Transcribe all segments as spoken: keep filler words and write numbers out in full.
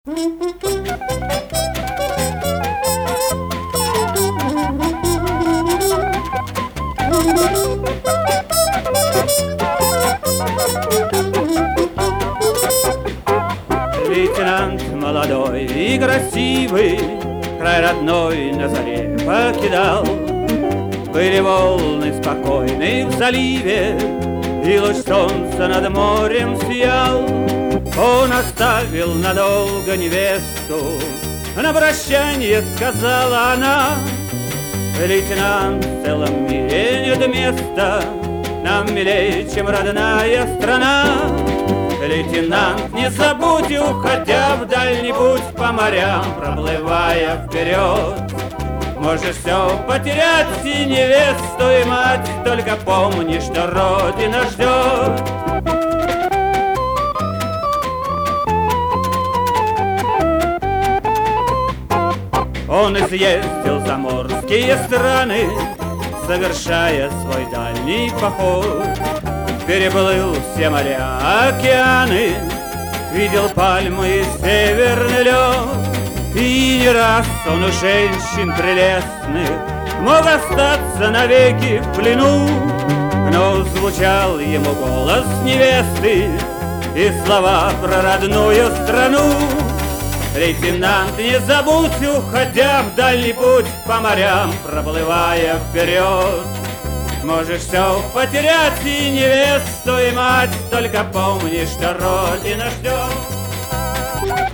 Лейтенант молодой и красивый край родной на заре покидал. Были волны спокойны в заливе, и луч солнца над морем сиял. Он оставил надолго невесту, на прощанье сказала она: лейтенант, в целом мире нет места, нам милее, чем родная страна. Лейтенант, не забудь, уходя в дальний путь по морям, проплывая вперед, можешь все потерять, и невесту, и мать, только помни, что Родина ждет. Он изъездил заморские страны, совершая свой дальний поход. Переплыл все моря, океаны, видел пальмы и северный лед. И не раз он у женщин прелестных мог остаться навеки в плену, но звучал ему голос невесты и слова про родную страну. Лейтенант, не забудь, уходя в дальний путь по морям, проплывая вперед, можешь все потерять, и невесту, и мать, только помни, что Родина ждет.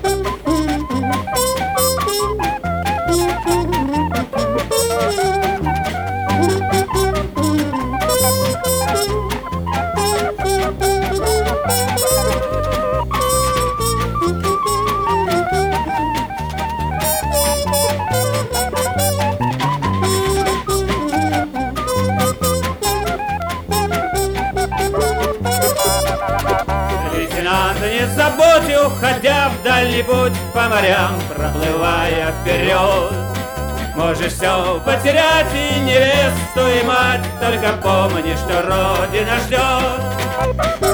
Не забудь, уходя в дальний путь по морям, проплывая вперед, можешь все потерять, и невесту, и мать, только помни, что Родина ждет.